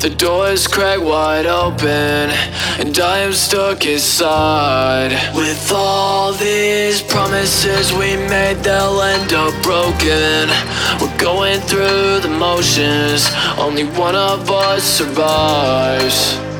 The door is cracked wide open, and I am stuck inside. With all these promises we made, they'll end up broken. We're going through the motions, only one of us survives.